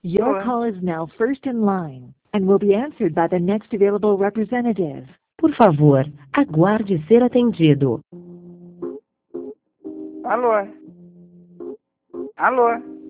Your Oi. call is now first in line and will be answered by the next available representative. Por favor, aguarde ser atendido. Alô? Alô?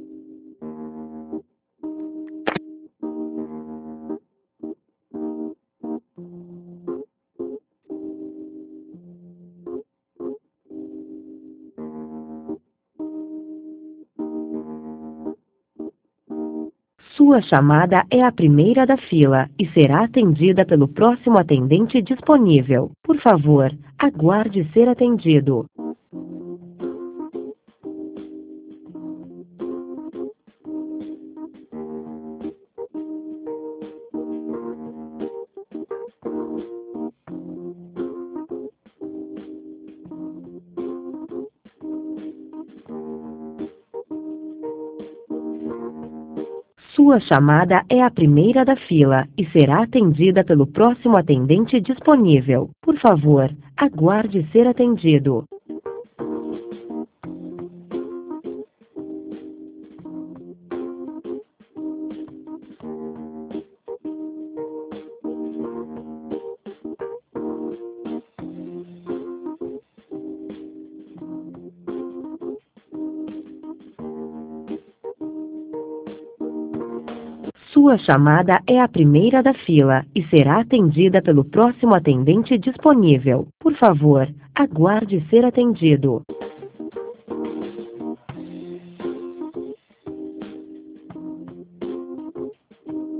Sua chamada é a primeira da fila e será atendida pelo próximo atendente disponível. Por favor, aguarde ser atendido. Sua chamada é a primeira da fila e será atendida pelo próximo atendente disponível. Por favor, aguarde ser atendido. Sua chamada é a primeira da fila e será atendida pelo próximo atendente disponível. Por favor, aguarde ser atendido.